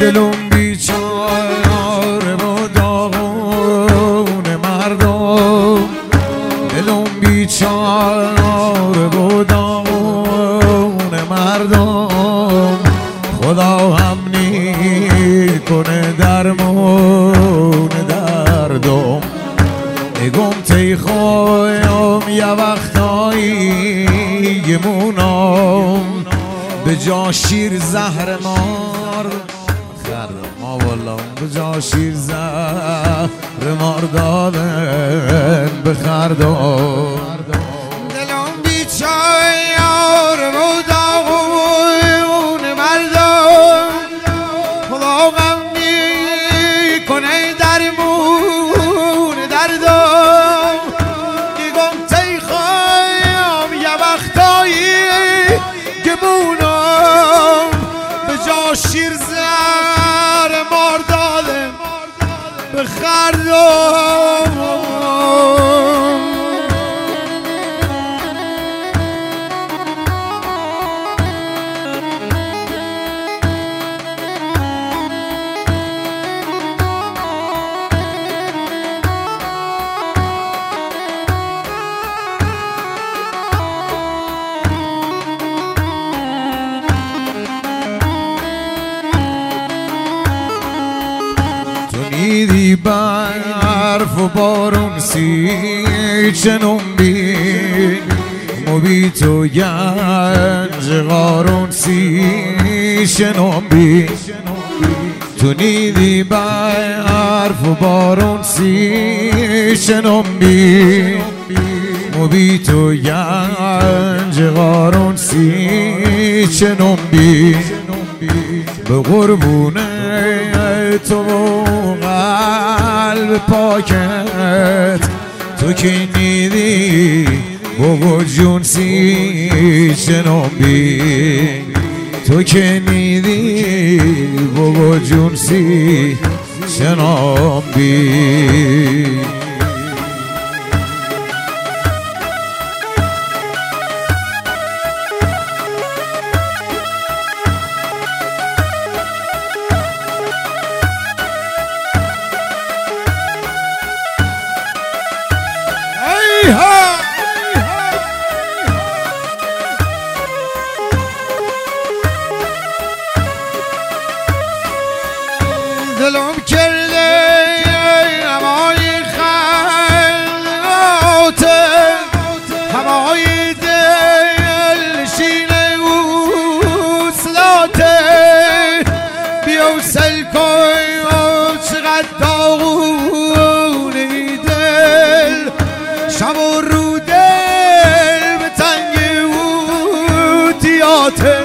دلم بیچاره و داغون مردم، دلم بیچاره و داغون مردم، خدا هم کنه درمون دردم. نگم تی خوایم یه وقتایی گمونم به جا شیر زهر مار خردم، ما والا به جا شیر زهر مار دادن بخردم. دلم بیچاره و داغون مردم، خدا غم میکنه درمون دردم. نگم تی خوایم یه وقتایی گمونم به جا شیر زهر مار دادم بخردم. دیدی برف و بارون سی چنون بین، مبی تو گنج قارون سی چنون بین. تو نیدی برف و بارون سی چنون بین، مبی تو گنج قارون سی چنون بین. به قربونه تو قلب پاکت تو که نیدی بابا جون سی چنان بین، تو که نیدی بابا جون سی چنان بین. دلم کرده هوای خلقات، هوای دلشین وصلاته. بیا سل کن چقدر داغونه دل، شب و رو دل به تنگ اوتیاته.